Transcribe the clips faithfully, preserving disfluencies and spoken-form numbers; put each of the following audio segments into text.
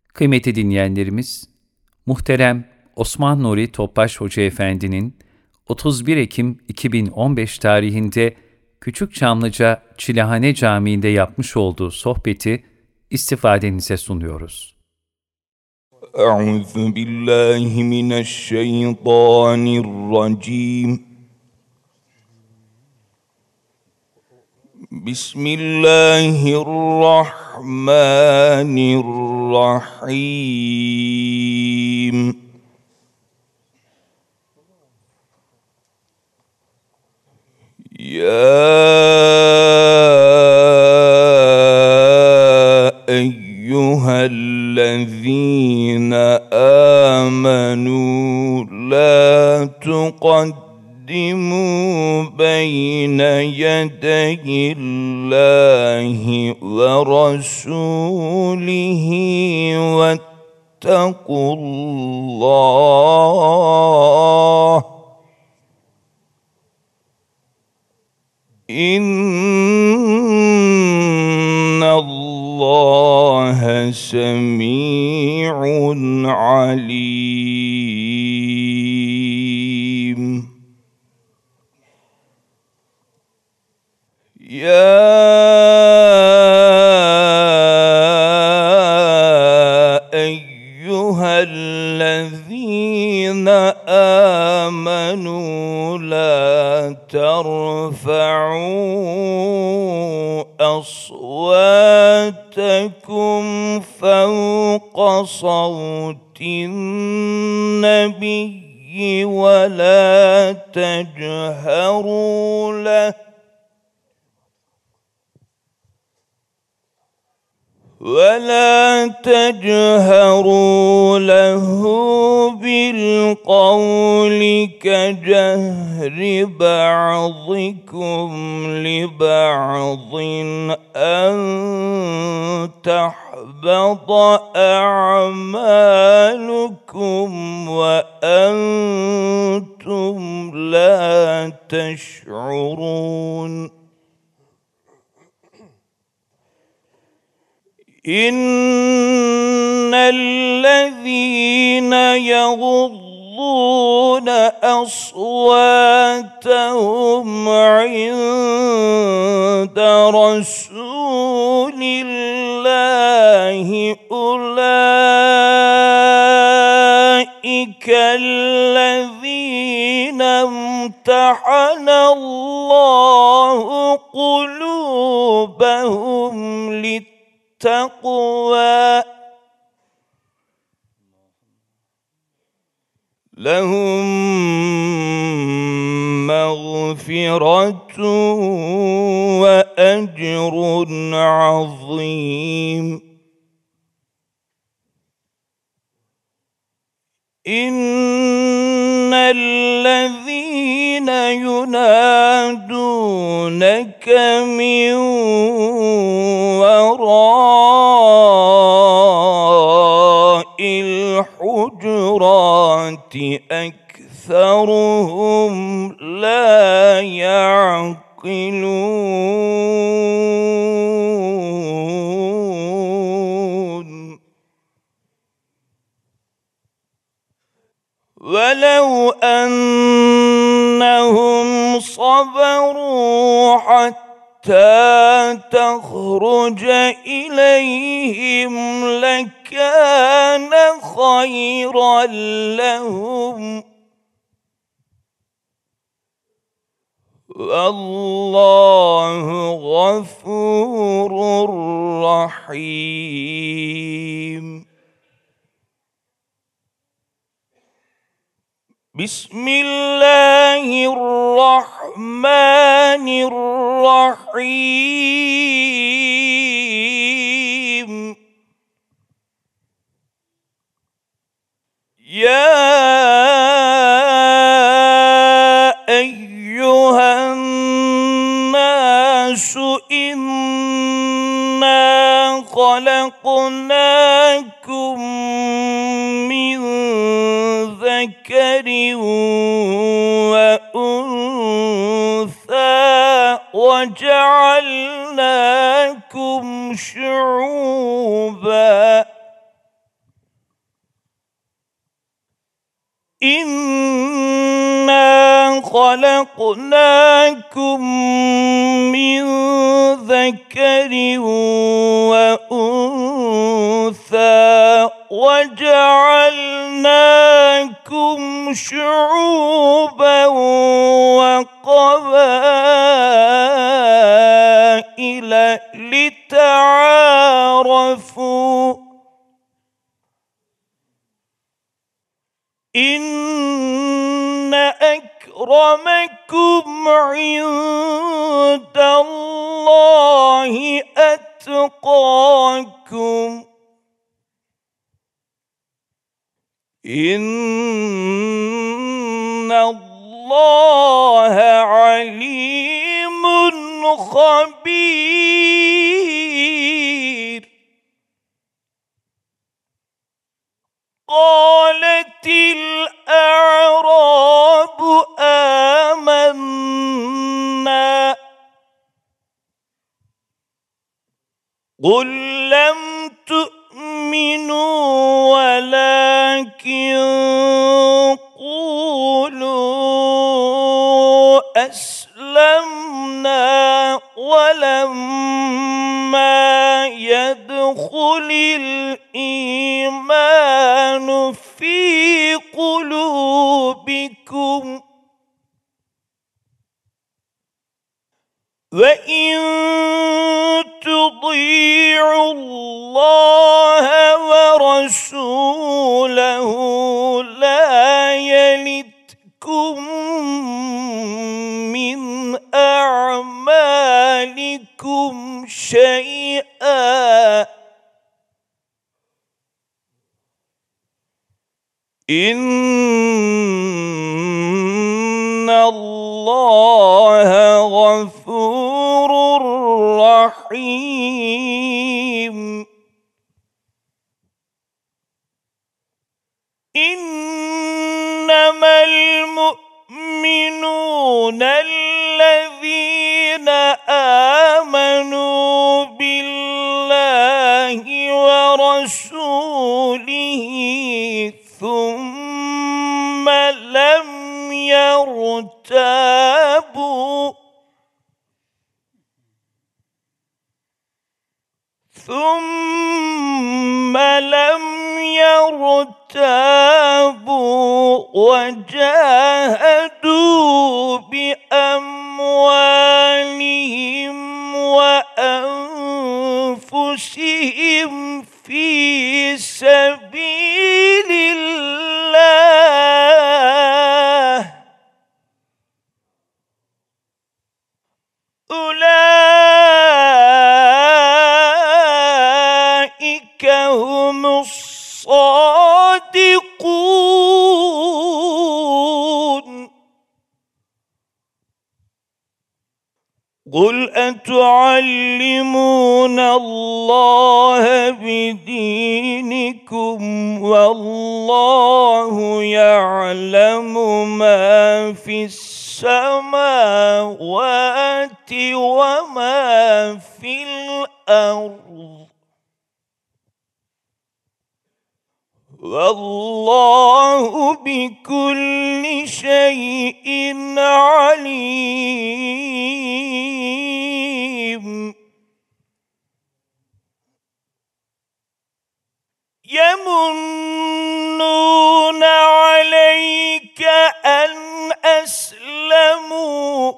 Kıymetli dinleyenlerimiz, muhterem Osman Nuri Topbaş Hoca Efendi'nin otuz bir Ekim iki bin on beş tarihinde Küçükçamlıca Çilehane Camii'nde yapmış olduğu sohbeti istifadenize sunuyoruz. Euzu billahi mineşşeytanirracim. Bismillahirrahmanirrahim. Ya eyyühellezîne âmenû la tuqaddimu beyne yedeyillâhi ve rasûlihi vettequllâh. İnnallâhe semî'un alîm. Ya eyyühellezîne âmenû la terfa'û أصواتكم فوق صوت النبي ولا تجهروا له ولا تجهروا له بالقول كجهر بعضكم لبعض أن تحبط أعمالكم وأنتم لا تشعرون. إن الذين يغضون أصواتهم عند رسول الله أولئك الذين امتحن الله قلوبهم للتقوى التقوى لهم مغفرة وأجر عظيم. إن الذين ينادونك من وراء الحجرات أكثرهم لا يعقلون. ولو أنهم صبروا حتى تخرج إليهم لكان خيرا لهم والله غفور رحيم. بسم الله الرحمن الرحيم. يا أيها الناس إنا خلقناكم من ذكر وأنثى وجعلناكم شعوبا إنا خلقناكم من ذكر وأنثى وجعلناكم شعوبا وقبائل لتعارفوا إن أكرمكم عند الله أتقاكم إن الله عليم خبير. قالت الأعراب آمنا قل لم تؤمنوا ولكن قولوا أسلمنا ولما يدخل الإيمان في قلوبكم وإن تطيعوا الله ورسوله لا يلتكم من أعمالكم شيئا إن الله غفور رحيم. إنما المؤمنون الذين آمنوا بالله ورسوله ثم لم يرتابوا ثم لم يرتابوا وجاهدوا بأموالهم وأنفسهم في سبيل الله أولئك هم الصادقون. قل أتعلمون الله بدينكم والله يعلم ما في السماوات وما في الأرض والله بكل شيء عليم. يمنون عليك أن أسلموا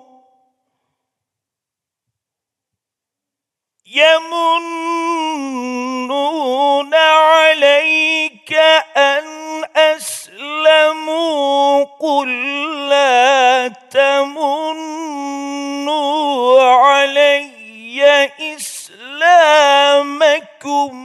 يمنون عليك أن أسلموا قل لا تمنوا علي إسلامكم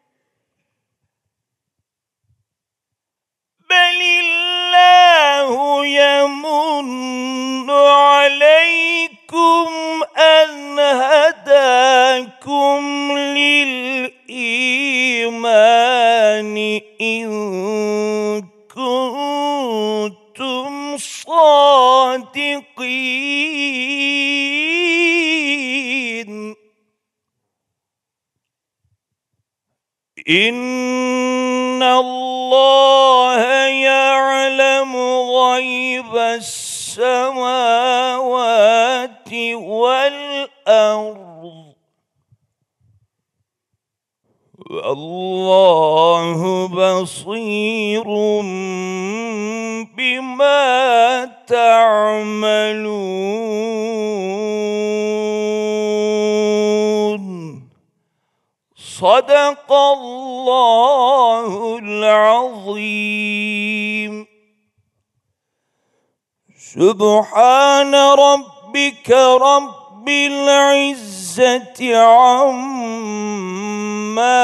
بل الله يمن عليكم أن هداكم للإيمان إن كنتم صادقين. إن الله يعلم غيب السماوات والأرض والله بصير بما تعملون صدق الله العظيم سبحان ربك رب العزة عما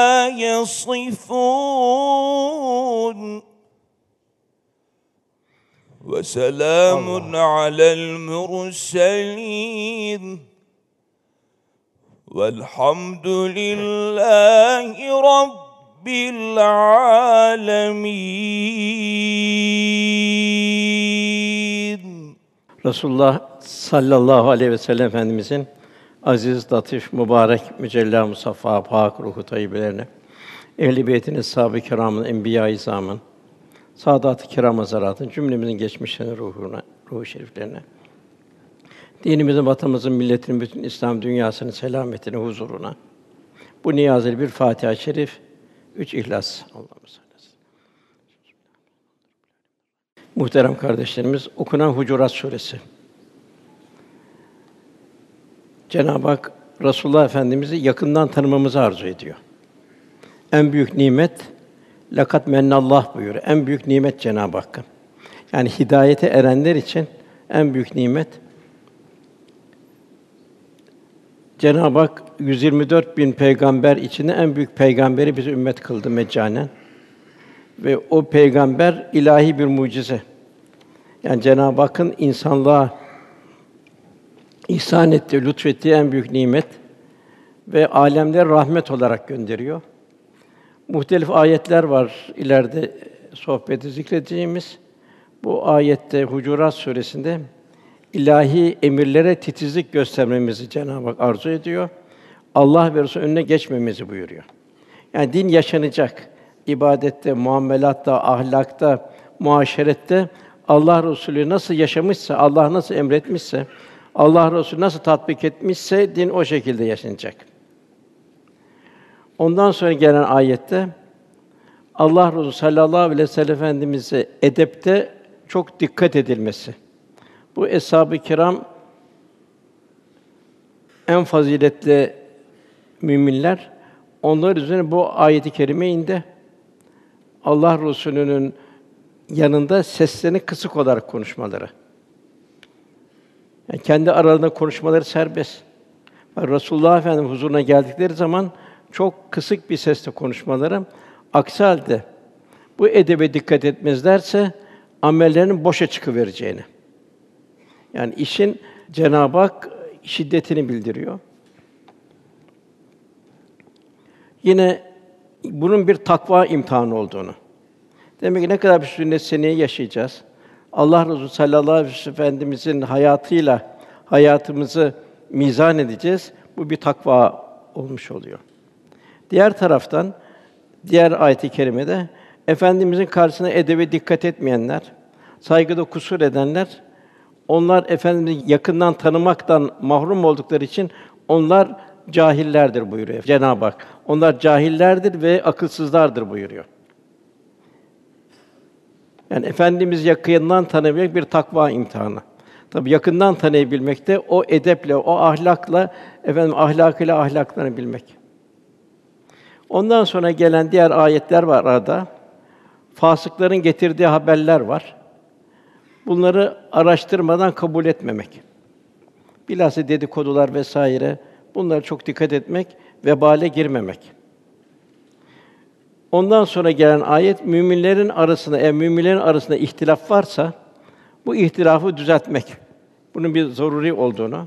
يصفون وسلام على المرسلين والحمد لله رب العالمين. Resulullah sallallahu aleyhi ve sellem Efendimizin aziz, latif, mübarek, mücella, musaffa, pak ruhu tayyibelerine, ehl-i beytinin, eshâb-ı kirâmın, enbiya-i izâmın, saadat-ı kirâm hazaratın, cümlemizin geçmişlerine, ruhuna, ruhu şeriflerine, dinimizin, vatanımızın, milletin, bütün İslam dünyasının selametine, huzuruna, bu niyazıyla bir Fâtiha-i Şerif, üç İhlas. Allah'ım salli. Muhterem kardeşlerimiz, okunan Hucurat Suresi. Cenab-ı Hak Resulullah Efendimizi yakından tanımamızı arzu ediyor. En büyük nimet "Lekad mennallah" buyuruyor. En büyük nimet Cenab-ı Hakk'ın. Yani hidayete erenler için en büyük nimet. Cenab-ı Hak yüz yirmi dört bin peygamber içinde en büyük peygamberi bize ümmet kıldı meccanen. Ve o peygamber ilahi bir mucize. Yani Cenab-ı Hakk'ın insanlığa ihsan ettiği, lütfettiği en büyük nimet ve âlemlere rahmet olarak gönderiyor. Muhtelif ayetler var ileride sohbeti zikredeceğimiz. Bu ayette Hucurat Suresi'nde ilahi emirlere titizlik göstermemizi Cenab-ı Hak arzu ediyor. Allah ve Resulü önüne geçmemizi buyuruyor. Yani din yaşanacak. İbadette, muamelatta, ahlakta, muaşerette Allah Resulü nasıl yaşamışsa, Allah nasıl emretmişse, Allah Resulü nasıl tatbik etmişse din o şekilde yaşanacak. Ondan sonra gelen ayette Allah Resulü sallallahu aleyhi ve sellem Efendimiz'e edepte çok dikkat edilmesi. Bu eshâb-ı kiram en faziletli müminler. Onlar üzerine bu ayet-i kerime indi. Allah Resulü'nün yanında seslerini kısık olarak konuşmaları. Yani kendi aralarında konuşmaları serbest. Yani Resulullah Efendimiz huzuruna geldikleri zaman çok kısık bir sesle konuşmaları. Aksi halde bu edebe dikkat etmezlerse amellerinin boşa çıkıvereceğini. Yani işin Cenab-ı Hak şiddetini bildiriyor. Yine bunun bir takva imtihanı olduğunu. Demek ki ne kadar bir sünnet seneyi yaşayacağız. Allah Resulü sallallahu aleyhi ve sellem Efendimizin hayatıyla hayatımızı mizan edeceğiz. Bu bir takva olmuş oluyor. Diğer taraftan diğer ayet-i kerimede Efendimizin karşısına edebe dikkat etmeyenler, saygıda kusur edenler, onlar Efendimiz'i yakından tanımaktan mahrum oldukları için onlar cahillerdir buyuruyor Cenab-ı Hak. Onlar cahillerdir ve akılsızlardır buyuruyor. Yani Efendimiz yakından tanımak bir takva imtihanı. Tabii yakından tanıyabilmek de o edeple, o ahlakla, efendim ahlakıyla ahlaklarını bilmek. Ondan sonra gelen diğer ayetler var arada. Fasıkların getirdiği haberler var. Bunları araştırmadan kabul etmemek. Bilhassa dedikodular vesaire bunlara çok dikkat etmek, vebale girmemek. Ondan sonra gelen ayet müminlerin arasında, eğer müminlerin arasında ihtilaf varsa bu ihtilafı düzeltmek. Bunun bir zaruri olduğunu.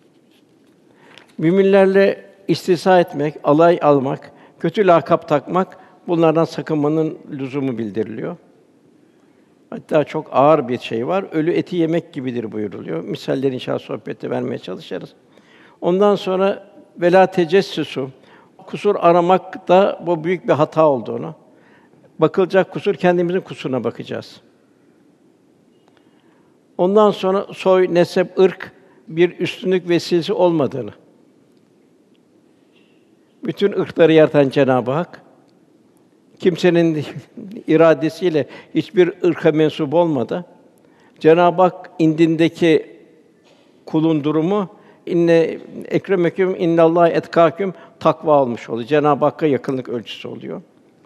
Müminlerle istihza etmek, alay almak, kötü lakap takmak bunlardan sakınmanın lüzumu bildiriliyor. Hatta çok ağır bir şey var. Ölü eti yemek gibidir buyuruluyor. Misalleri inşallah sohbette vermeye çalışırız. Ondan sonra velâ tecessüsû. Kusur aramak da bu büyük bir hata olduğunu. Bakılacak kusur kendimizin kusuruna bakacağız. Ondan sonra soy, nesep, ırk bir üstünlük vesilesi olmadığını, bütün ırkları yaratan Cenab-ı Hak, kimsenin iradesiyle hiçbir ırka mensup olmadı. Cenab-ı Hak indindeki kulun durumu inne ekremeküm innallahi etkâküm takva olmuş oluyor. Cenab-ı Hakk'a yakınlık ölçüsü oluyor.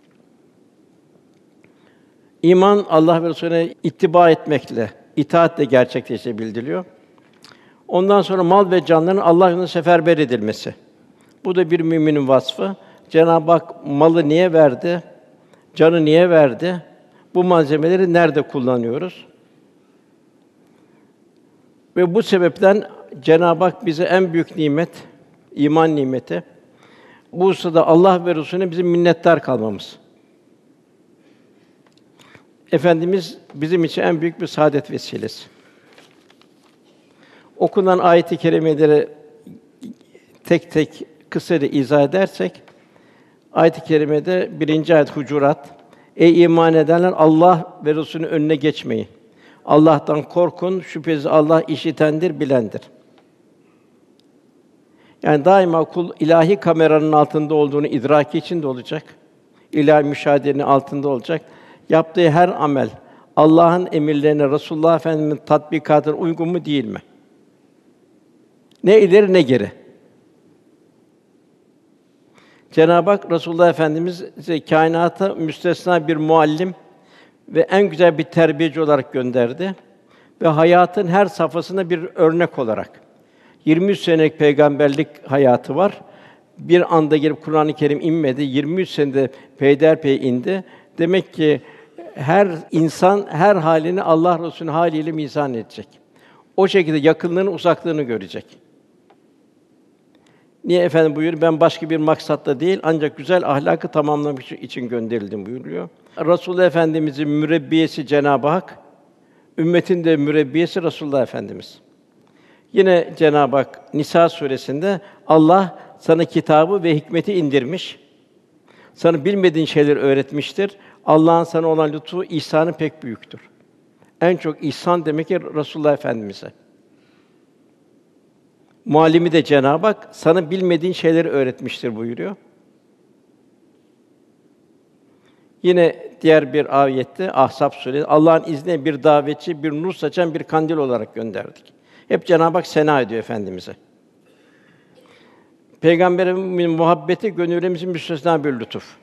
İman Allah ve Resulüne ittiba etmekle, itaatle gerçekleşebildiriliyor. Ondan sonra mal ve canların Allah yolunda seferber edilmesi. Bu da bir müminin vasfı. Cenab-ı Hak malı niye verdi? Canı niye verdi? Bu malzemeleri nerede kullanıyoruz? Ve bu sebepten Cenab-ı Hak bize en büyük nimet, iman nimeti. Bu hususda Allah ve Resulüne bizim minnettar kalmamız. Efendimiz bizim için en büyük bir saadet vesilesi. Okunan ayet-i kerimeleri tek tek kısaca izah edersek, ayet-i kerimede birinci ayet Hucurat, ey iman edenler Allah ve Resulünün önüne geçmeyin. Allah'tan korkun, şüphesiz Allah işitendir, bilendir. Yani daima kul ilahi kameranın altında olduğunu idraki içinde olacak. İlahi müşahedenin altında olacak. Yaptığı her amel Allah'ın emirlerine, Resulullah Efendimiz'in tatbikatına uygun mu değil mi? Ne ileri ne geri. Cenab-ı Hak Resulullah Efendimiz'i kainata müstesna bir muallim ve en güzel bir terbiyeci olarak gönderdi ve hayatın her safhasında bir örnek olarak. yirmi üç senelik peygamberlik hayatı var. Bir anda gelip Kur'an-ı Kerim inmedi. yirmi üç senede peyderpey indi. Demek ki her insan her halini Allah Resulü'nün haliyle mizan edecek. O şekilde yakınlığını, uzaklığını görecek. Niye efendim buyuruyor? Ben başka bir maksatla değil, ancak güzel ahlakı tamamlamak için gönderildim buyuruyor. Resulullah Efendimiz'in mürebbiyesi Cenab-ı Hak, ümmetin de mürebbiyesi Resulullah Efendimiz. Yine Cenab-ı Hak Nisa suresinde Allah sana kitabı ve hikmeti indirmiş. Sana bilmediğin şeyleri öğretmiştir. Allah'ın sana olan lütfu, ihsanı pek büyüktür. En çok ihsan demek ki Resulullah Efendimiz'e. Muallimi de Cenab-ı Hak sana bilmediğin şeyleri öğretmiştir buyuruyor. Yine diğer bir ayette Ahzab suresi Allah'ın izniyle bir davetçi, bir nur saçan bir kandil olarak gönderdik. Hep Cenab-ı Hak sena ediyor efendimize. Peygamberimizin muhabbeti gönüllerimizin müstesna bir lütuf.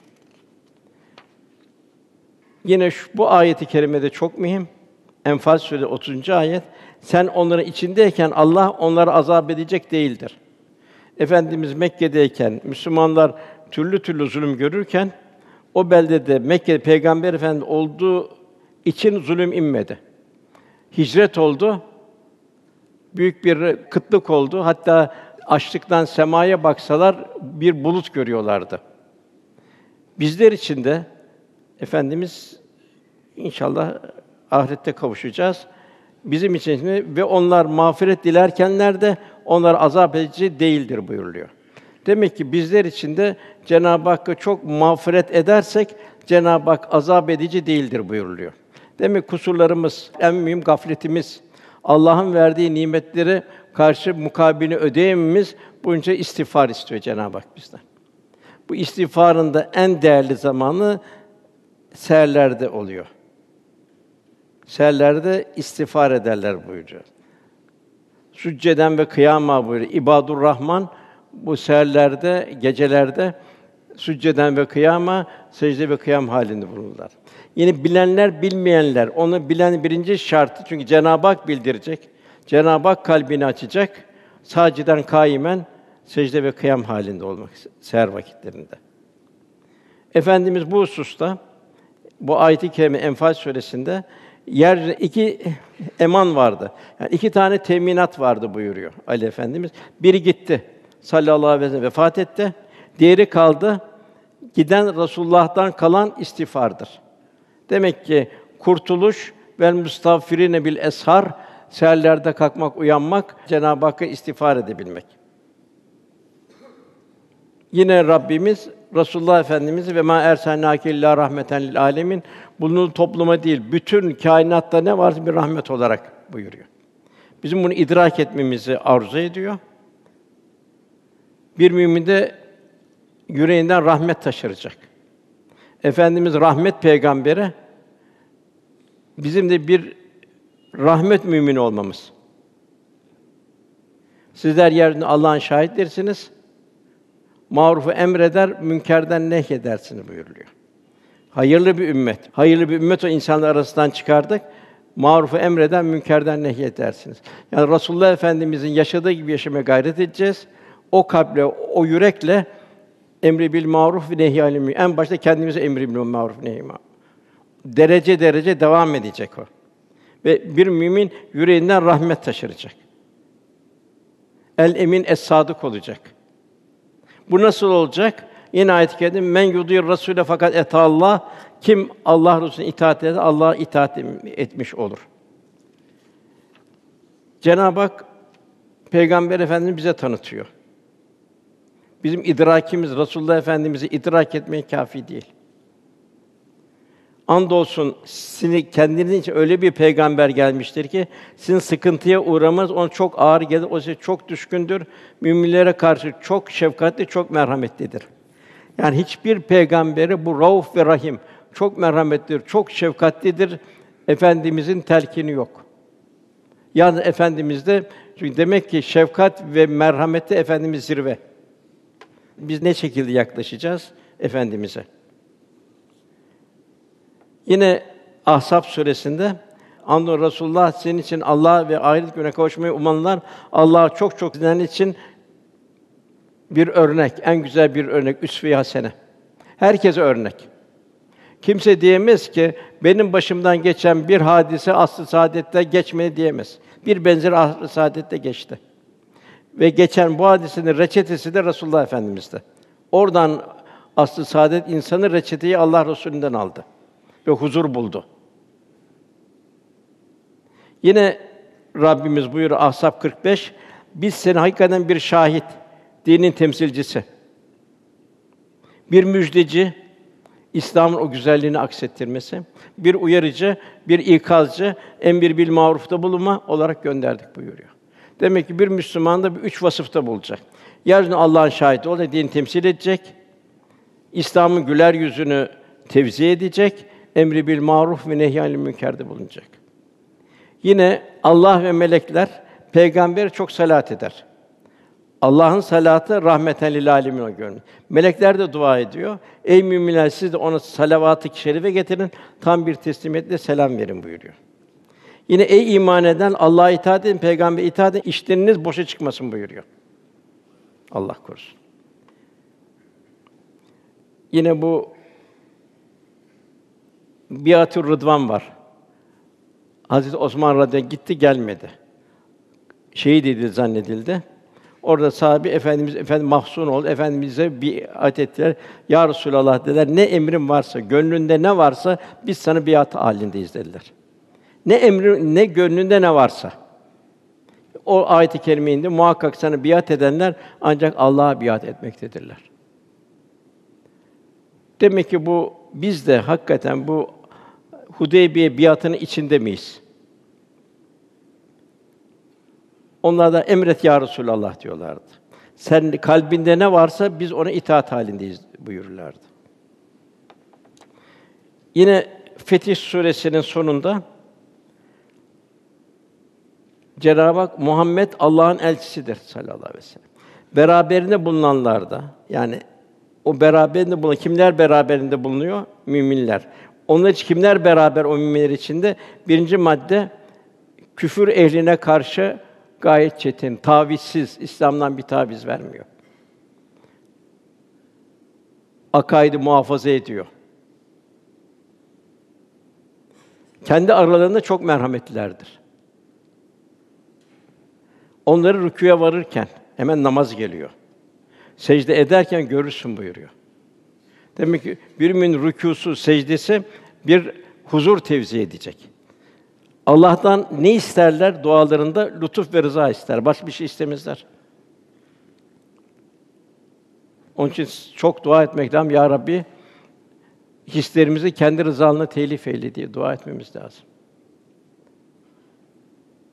Yine şu, bu ayet-i kerimede çok mühim. Enfal suresi otuzuncu ayet. Sen onların içindeyken Allah onları azap edecek değildir. Efendimiz Mekke'deyken Müslümanlar türlü türlü zulüm görürken o beldede Mekke Peygamber Efendimiz olduğu için zulüm inmedi. Hicret oldu. Büyük bir kıtlık oldu. Hatta açlıktan semaya baksalar bir bulut görüyorlardı. Bizler için de Efendimiz inşallah ahirette kavuşacağız. Bizim için ve onlar mağfiret dilerkenler de onlar azap edici değildir buyuruluyor. Demek ki bizler için de Cenab-ı Hakk'a çok mağfiret edersek Cenab-ı Hak azap edici değildir buyuruluyor. Demek kusurlarımız, en mühim gafletimiz, Allah'ın verdiği nimetleri karşı mukabilini ödeyememiz bunca istiğfar istiyor Cenab-ı Hak bizden. Bu istiğfarın da en değerli zamanı seherlerde oluyor. Seherlerde istiğfar ederler buyuruyor. Sücceden ve kıyama buyuruyor. İbadur Rahman bu seherlerde, gecelerde sücceden ve kıyama, secde ve kıyam halinde bulunurlar. Yine bilenler, bilmeyenler, onu bilen birinci şartı çünkü Cenab-ı Hak bildirecek. Cenab-ı Hak kalbini açacak. Sâciden kâimen secde ve kıyam halinde olmak seher vakitlerinde. Efendimiz bu hususta bu ayet-i kerime Enfal suresinde yer iki eman vardı. Yani iki tane teminat vardı buyuruyor Ali Efendimiz. Biri gitti. Sallallahu aleyhi ve sellem vefat etti. Diğeri kaldı. Giden Resulullah'tan kalan istiğfardır. Demek ki kurtuluş vel mustağfirine bil eshar seherlerde kalkmak, uyanmak, Cenab-ı Hakk'a istiğfar edebilmek. Yine Rabbimiz Resulullah Efendimiz ve ma erselnâke illâ rahmeten lil âlemin bunu topluma değil, bütün kainatta ne varsa bir rahmet olarak buyuruyor. Bizim bunu idrak etmemizi arzu ediyor. Bir mümin de yüreğinden rahmet taşıracak. Efendimiz rahmet peygamberi, bizim de bir rahmet mümini olmamız. Sizler yeryüzünde Allah'ın şahitlerisiniz. Marufu emreder, münkerden nehyedersiniz buyuruluyor. Hayırlı bir ümmet. Hayırlı bir ümmet o insanlar arasından çıkardık. Marufu emreden, münkerden nehyedersiniz. Yani Resulullah Efendimizin yaşadığı gibi yaşamaya gayret edeceğiz. O kalple, o yürekle emri bil maruf ve nehy anil münker. En başta kendimize emri bil maruf nehy anil münker. Derece derece devam edecek o. Ve bir mümin yüreğinden rahmet taşıracak. El emin es sadık olacak. Bu nasıl olacak? Yine ayet-i kerime men yudir Rasûle fakat eta Allah, kim Allah Resulüne itaat eder, Allah'a itaat etmiş olur. Cenab-ı Hak Peygamber Efendimiz bize tanıtıyor. Bizim idrakimiz Resulullah Efendimiz'i idrak etmeye kâfi değil. Andolsun sizin kendiniz için öyle bir peygamber gelmiştir ki sizin sıkıntıya uğramanız ona çok ağır gelir. O size çok düşkündür. Müminlere karşı çok şefkatli, çok merhametlidir. Yani hiçbir peygamberi bu Rauf ve Rahim, çok merhametlidir, çok şefkatlidir. Efendimizin telkini yok. Yani Efendimiz'de, çünkü demek ki şefkat ve merhamette Efendimiz zirve. Biz ne şekilde yaklaşacağız Efendimiz'e? Yine Ahzab suresinde andolsun Resulullah senin için Allah ve ahiret gününe kavuşmayı umanlar Allah'a çok çok sizin için bir örnek, en güzel bir örnek, üsve-i hasene. Herkese örnek. Kimse diyemez ki benim başımdan geçen bir hadise asr-ı saadette geçmedi diyemez. Bir benzeri asr-ı saadette geçti. Ve geçen bu hadisenin reçetesi de Resulullah Efendimiz'de. Oradan asr-ı saadet insanı reçeteyi Allah Resulü'nden aldı ve huzur buldu. Yine Rabbimiz buyuruyor Ahzab kırk beş, biz seni hakikaten bir şahit, dinin temsilcisi, bir müjdeci, İslam'ın o güzelliğini aksettirmesi, bir uyarıcı, bir ikazcı, emir bil marufta bulunma olarak gönderdik buyuruyor. Demek ki bir Müslüman da bu üç vasıfta bulacak. Yeryüzünde Allah'ın şahidi olacak, dini temsil edecek, İslam'ın güler yüzünü tevzi edecek, emri bil maruf ve nehy anil münkerde bulunacak. Yine Allah ve melekler peygambere çok salat eder. Allah'ın salatı rahmeten lil âlemin o görünür. Melekler de dua ediyor. Ey müminler siz de ona salavat-ı şerife getirin, tam bir teslimiyetle selam verin buyuruyor. Yine ey iman eden Allah'a itaat edin, peygambere itaat edin, işleriniz boşa çıkmasın buyuruyor. Allah korusun. Yine bu Biat-ı Rıdvan var. Hazreti Osman radıyallahu anh gitti gelmedi. Şehit edildi zannedildi. Orada sahabe Efendimiz efendim mahzun oldu. Efendimize biat ettiler. Ya Resulallah dediler. Ne emrin varsa, gönlünde ne varsa biz sana biat halindeyiz dediler. Ne emrin, ne gönlünde ne varsa. O ayet-i kerime indi. Muhakkak sana biat edenler ancak Allah'a biat etmektedirler. Demek ki bu biz de hakikaten bu Hudeybiye biatının içinde miyiz? Onlar da emret ya Resulallah diyorlardı. Sen kalbinde ne varsa biz ona itaat halindeyiz buyururlardı. Yine Fetih Suresinin sonunda Cenab-ı Hak Muhammed Allah'ın elçisidir sallallahu aleyhi ve sellem. Beraberinde bulunanlar da yani o beraberinde bulunan kimler beraberinde bulunuyor? Müminler. Onlar için kimler beraber o müminler içinde? Birinci madde küfür ehline karşı gayet çetin, tavizsiz, İslam'dan bir taviz vermiyor. Akaidi muhafaza ediyor. Kendi aralarında çok merhametlilerdir. Onları rükûya varırken hemen namaz geliyor. Secde ederken görürsün buyuruyor. Demek ki bir mümin rükûsu, secdesi bir huzur tevzi edecek. Allah'tan ne isterler dualarında? Lütuf ve rıza ister. Başka bir şey istemezler. Onun için çok dua etmek lazım. Ya Rabbi, hislerimizi kendi rızanla telif eyle diye dua etmemiz lazım.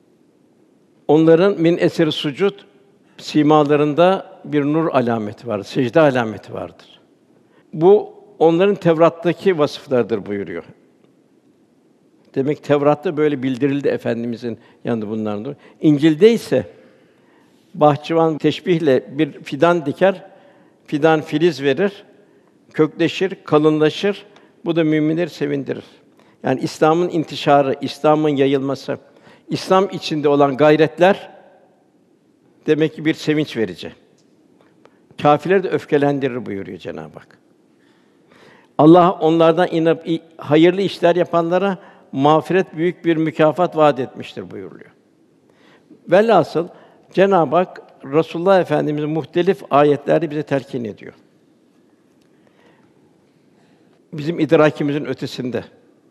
Onların min eseri sucud simalarında bir nur alameti vardır, secde alameti vardır. Bu onların Tevrat'taki vasıflarıdır buyuruyor. Demek Tevrat'ta böyle bildirildi Efendimizin yanında bunlardır. İncil'de ise bahçıvan teşbihle bir fidan diker, fidan filiz verir, kökleşir, kalınlaşır. Bu da müminleri sevindirir. Yani İslam'ın intişarı, İslam'ın yayılması, İslam içinde olan gayretler demek ki bir sevinç verici. Kâfirleri de öfkelendirir buyuruyor Cenab-ı Hak. Allah onlardan inip hayırlı işler yapanlara mağfiret, büyük bir mükafat vaat etmiştir buyuruluyor. Velhasıl Cenab-ı Hak Resulullah Efendimiz'in muhtelif ayetlerde bize telkin ediyor. Bizim idrakimizin ötesinde.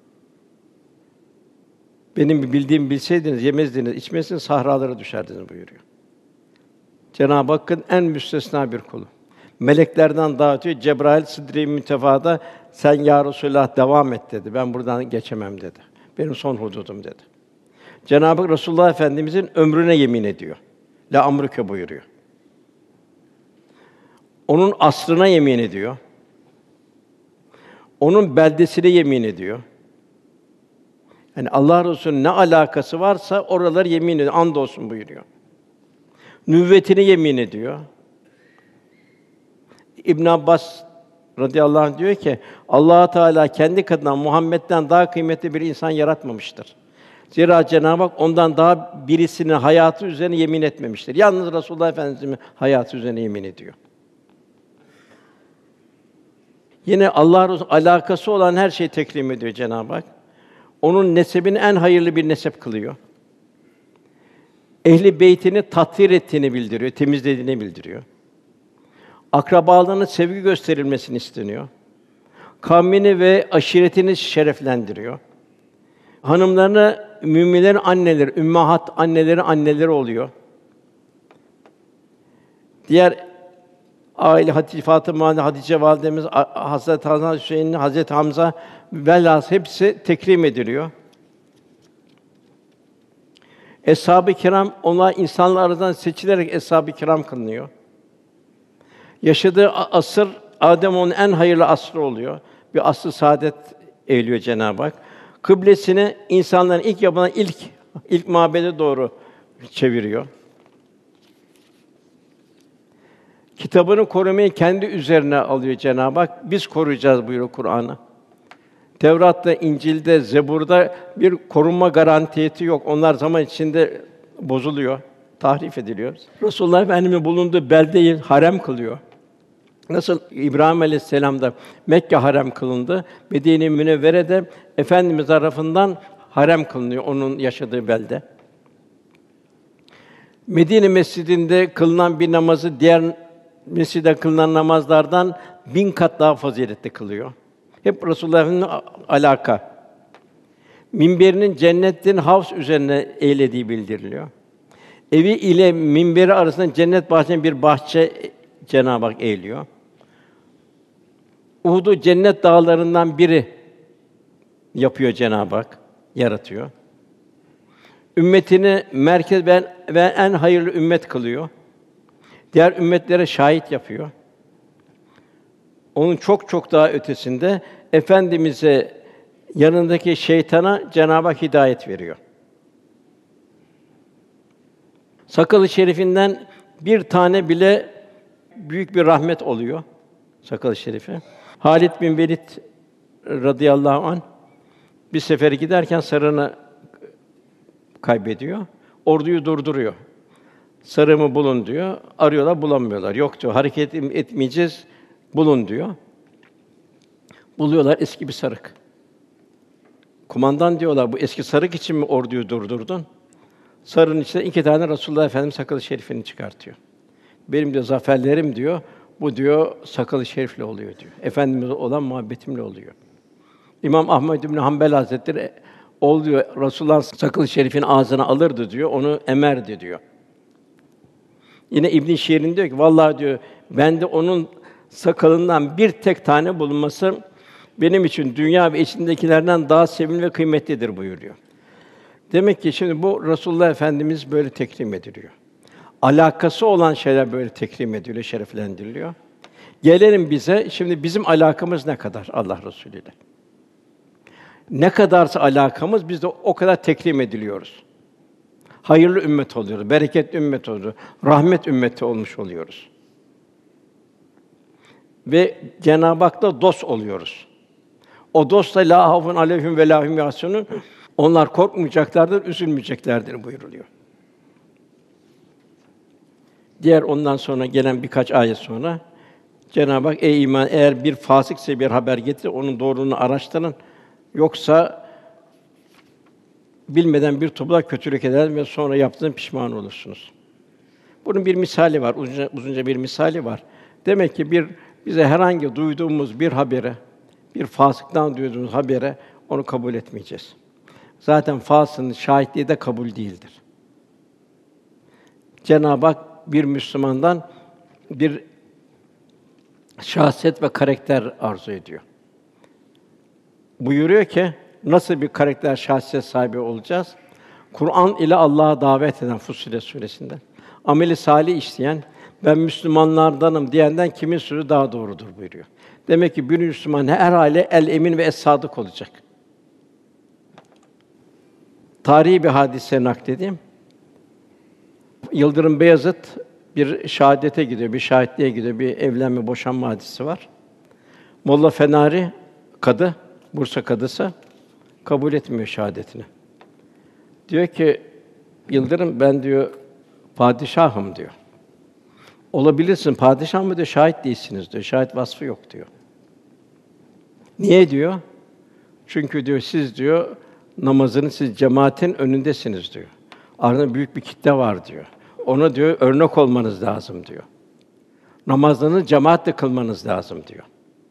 Benim bildiğimi bilseydiniz yemezdiniz, içmezdiniz, sahralara düşerdiniz buyuruyor. Cenab-ı Hakk'ın en müstesna bir kulu. Meleklerden daha öte Cebrail Sidr-i Müntefa'da sen ya Resulullah devam et dedi. Ben buradan geçemem dedi. Benim son hududum dedi. Cenab-ı Hak Resulullah Efendimizin ömrüne yemin ediyor. La amruke buyuruyor. Onun asrına yemin ediyor. Onun beldesine yemin ediyor. Yani Allah Resulü'nün ne alakası varsa oralar yemin ediyor, andolsun buyuruyor. Nüvvetine yemin ediyor. İbn Abbas radıyallahu anh diyor ki Allah Teala kendi katından Muhammed'den daha kıymetli bir insan yaratmamıştır. Zira Cenab-ı Hak ondan daha birisinin hayatı üzerine yemin etmemiştir. Yalnız Resulullah Efendimiz'in hayatı üzerine yemin ediyor. Yine Allah Resulü alakası olan her şeyi tekrim ediyor Cenab-ı Hak. Onun nesebini en hayırlı bir nesep kılıyor. Ehli beytini tathir ettiğini bildiriyor, temizlediğini bildiriyor. Akrabalarına sevgi gösterilmesini isteniyor. Kavmini ve aşiretini şereflendiriyor. Hanımlarına müminlerin anneleri, ümmahat anneleri anneleri oluyor. Diğer aile Hatice Fatıma, Hatice validemiz, Hazreti Hasan Hüseyin, Hazreti Hamza velhâsıl hepsi tekrim ediliyor. Eshab-ı kiram, onlar insanlar arasından seçilerek eshab-ı kiram kılınıyor. Yaşadığı asır Adem onun en hayırlı asrı oluyor. Bir asr-ı saadet eğiliyor Cenab-ı Hak. Kıblesini insanların ilk yapılan ilk ilk mabede doğru çeviriyor. Kitabını korumayı kendi üzerine alıyor Cenab-ı Hak. Biz koruyacağız buyuruyor Kur'an'ı. Tevrat'ta, İncil'de, Zebur'da bir korunma garantiyeti yok. Onlar zaman içinde bozuluyor, tahrif ediliyor. Resulullah Efendimiz'in bulunduğu beldeyi harem kılıyor. Nasıl İbrahim Aleyhisselam'da Mekke harem kılındı, Medine-i Münevvere'de Efendimiz tarafından harem kılınıyor onun yaşadığı belde. Medine Mescidi'nde kılınan bir namazı diğer mescide kılınan namazlardan bin kat daha faziletli kılıyor. Hep Resulullah Efendimiz'in alaka. Minberinin cennetin havz üzerine eğlediği bildiriliyor. Evi ile minberi arasında cennet bahçesinde bir bahçe Cenab-ı Hak eğiliyor. Uhud'u cennet dağlarından biri yapıyor Cenab-ı Hak, yaratıyor. Ümmetini merkez ve ve en hayırlı ümmet kılıyor. Diğer ümmetlere şahit yapıyor. Onun çok çok daha ötesinde Efendimiz'e yanındaki şeytana Cenab-ı Hak hidayet veriyor. Sakalı şerifinden bir tane bile büyük bir rahmet oluyor sakalı şerife. Halid bin Velid radıyallahu anh bir sefere giderken sarığını kaybediyor. Orduyu durduruyor. Sarığımı bulun diyor. Arıyorlar, bulamıyorlar. Yok diyor. Hareket etmeyeceğiz. Bulun diyor. Buluyorlar eski bir sarık. Kumandan diyorlar, bu eski sarık için mi orduyu durdurdun? Sarığın içinde iki tane Resulullah Efendimiz sakalı şerifini çıkartıyor. Benim diyor zaferlerim diyor, bu diyor sakalı şerifle oluyor diyor. Efendimiz'e olan muhabbetimle oluyor. İmam Ahmed bin Hanbel Hazretleri ol diyor Resulullah'ın sakalı şerifin ağzına alırdı diyor, onu emerdi diyor. Yine İbn Şirin diyor ki vallahi diyor ben de onun sakalından bir tek tane bulunması benim için dünya ve içindekilerden daha sevimli ve kıymetlidir buyuruyor. Demek ki şimdi bu Resulullah Efendimiz böyle tekrim ediliyor. Alakası olan şeyler böyle tekrim ediliyor, şereflendiriliyor. Gelelim bize, şimdi bizim alakamız ne kadar Allah Resulü ile? Ne kadarsa alakamız, biz de o kadar tekrim ediliyoruz. Hayırlı ümmet oluyoruz, bereketli ümmet oluyoruz, rahmet ümmeti olmuş oluyoruz. Ve Cenab-ı Hak'la dost oluyoruz. O dostla la havfun aleyhim ve la hum yahzunun. Onlar korkmayacaklardır, üzülmeyeceklerdir buyuruluyor. Diğer ondan sonra gelen birkaç ayet sonra Cenab-ı Hak ey iman eğer bir fasık size bir haber getirir onun doğruluğunu araştırın. Yoksa bilmeden bir topluluğa kötülük eder ve sonra yaptığınız pişman olursunuz. Bunun bir misali var, uzunca, uzunca bir misali var. Demek ki bir bize herhangi duyduğumuz bir habere, bir fasıktan duyduğumuz habere onu kabul etmeyeceğiz. Zaten fasığın şahitliği de kabul değildir. Cenab-ı Hak bir Müslümandan bir şahsiyet ve karakter arzu ediyor. Buyuruyor ki nasıl bir karakter, şahsiyet sahibi olacağız? Kur'an ile Allah'a davet eden Fussilet suresinde. Ameli salih işleyen, ben Müslümanlardanım diyenden kimin sözü daha doğrudur buyuruyor. Demek ki bir Müslüman her hâle el emin ve es sadık olacak. Tarihi bir hadise nakledeyim. Yıldırım Beyazıt bir şahadete gidiyor, bir şahitliğe gidiyor, bir evlenme, boşanma hadisi var. Molla Fenari kadı, Bursa kadısı kabul etmiyor şahadetini. Diyor ki Yıldırım ben diyor padişahım diyor. Olabilirsin padişah mı diyor, şahit değilsiniz diyor. Şahit vasfı yok diyor. Niye diyor? Çünkü diyor siz diyor namazını siz cemaatin önündesiniz diyor. Arada büyük bir kitle var diyor. Ona diyor örnek olmanız lazım diyor. Namazlarını cemaatle kılmanız lazım diyor.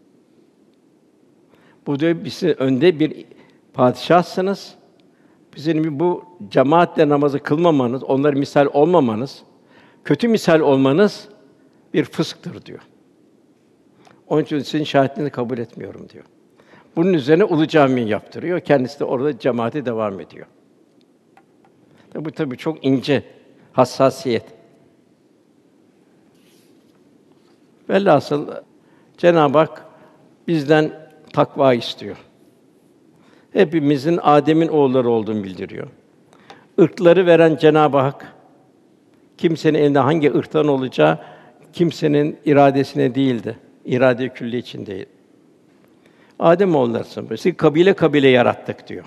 Bu diyor siz önde bir padişahsınız. Bizim bu cemaatle namazı kılmamanız, onlara misal olmamanız, kötü misal olmanız bir fısktır diyor. Onun için sizin şahitliğinizi kabul etmiyorum diyor. Bunun üzerine Ulu Cami yaptırıyor. Kendisi de orada cemaate devam ediyor. Bu tabii çok ince hassasiyet. Velhasıl Cenab-ı Hak bizden takva istiyor. Hepimizin Adem'in oğulları olduğunu bildiriyor. Irkları veren Cenab-ı Hak, kimsenin elinde hangi ırktan olacağı kimsenin iradesine değildi. İrade-i külli için değil. Adem oğullarısın. Sizi kabile kabile yarattık diyor.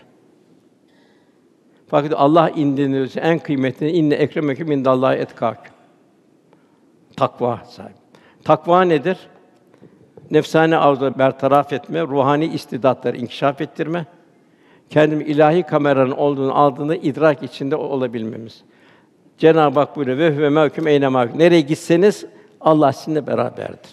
Fakat Allah indiriyorsa en kıymetli inne ekremeküm indallahi etkâküm. Takva sahibi. Takva nedir? Nefsane arzuları bertaraf etme, ruhani istidatları inkişaf ettirme, kendimi ilahi kameranın olduğunu aldığında idrak içinde olabilmemiz. Cenab-ı Hak buyuruyor ve huve mâküm eyne mâküm. Nereye gitseniz Allah sizinle beraberdir.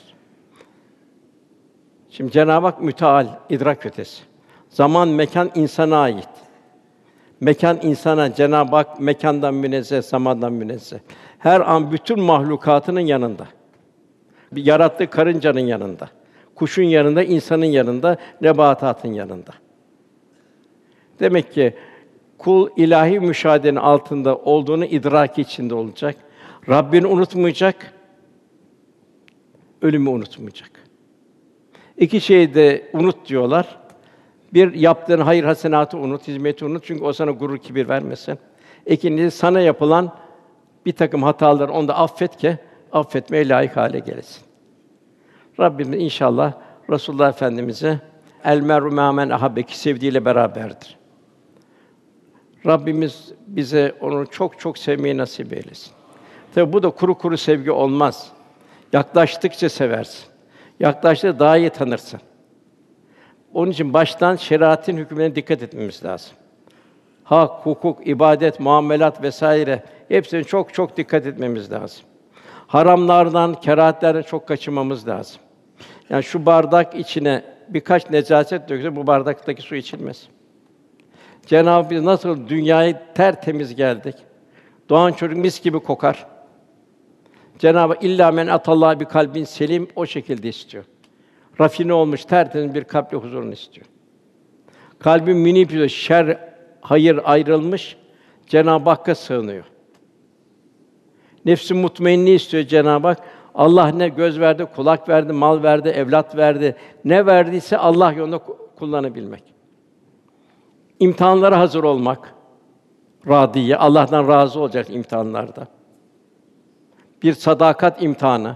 Şimdi Cenab-ı Hak müteal, idrak ötesi. Zaman, mekan insana ait. Mekan insana, Cenab-ı Hak mekandan münezzeh, zamandan münezzeh. Her an bütün mahlukatının yanında. Bir yarattığı karıncanın yanında, kuşun yanında, insanın yanında, nebatatın yanında. Demek ki kul ilahi müşahedenin altında olduğunu idrak içinde olacak. Rabbini unutmayacak, ölümü unutmayacak. İki şeyi de unut diyorlar. Bir, yaptığın hayır hasenatı unut, hizmeti unut çünkü o sana gurur, kibir vermesin. İkincisi, sana yapılan bir takım hataları onda affet ki affetmeye layık hale gelesin. Rabbimiz inşallah Resulullah Efendimize el meru mâmen ahabbeki sevdiğiyle beraberdir. Rabbimiz bize onu çok çok sevmeyi nasip eylesin. Tabi bu da kuru kuru sevgi olmaz. Yaklaştıkça seversin. Yaklaştıkça daha iyi tanırsın. Onun için baştan şeriatın hükümlerine dikkat etmemiz lazım. Hak, hukuk, ibadet, muamelat vesaire hepsine çok çok dikkat etmemiz lazım. Haramlardan, kerahatlerden çok kaçınmamız lazım. Yani şu bardak içine birkaç necaset dökülse bu bardaktaki su içilmez. Cenab-ı Hak biz nasıl dünyaya tertemiz geldik. Doğan çocuk mis gibi kokar. Cenab-ı Hak illa men atallah bir kalbin selim o şekilde istiyor. Rafine olmuş tertemiz bir kalple huzurunu istiyor. Kalbin münip şer hayır ayrılmış, Cenab-ı Hakk'a sığınıyor. Nefs-i mutmainne istiyor Cenab-ı Hak. Allah ne göz verdi, kulak verdi, mal verdi, evlat verdi. Ne verdiyse Allah yolunda kullanabilmek. İmtihanlara hazır olmak. Radiye, Allah'tan razı olacak imtihanlarda. Bir sadakat imtihanı.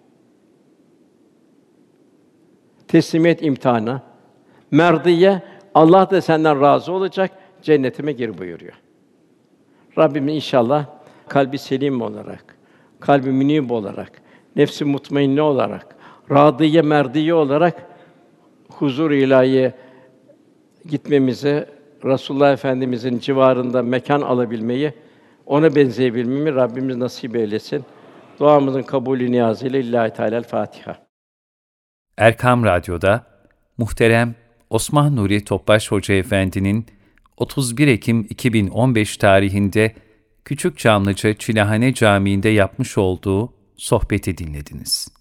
Teslimiyet imtihanı. Merdiye, Allah da senden razı olacak, cennetime gir buyuruyor. Rabbim inşallah kalbi selim olarak, kalbi münib olarak, nefsi mutmainne olarak, radiye merdiye olarak huzur-u ilahiye gitmemizi, Resulullah Efendimizin civarında mekan alabilmeyi, ona benzeyebilmeyi Rabbimiz nasip eylesin. Duamızın kabulü niyazıyla Lillahi Teala'l-Fatiha. Erkam Radyo'da muhterem Osman Nuri Topbaş Hoca Efendi'nin otuz bir Ekim iki bin on beş tarihinde Küçükçamlıca Çilehane Camii'nde yapmış olduğu sohbeti dinlediniz.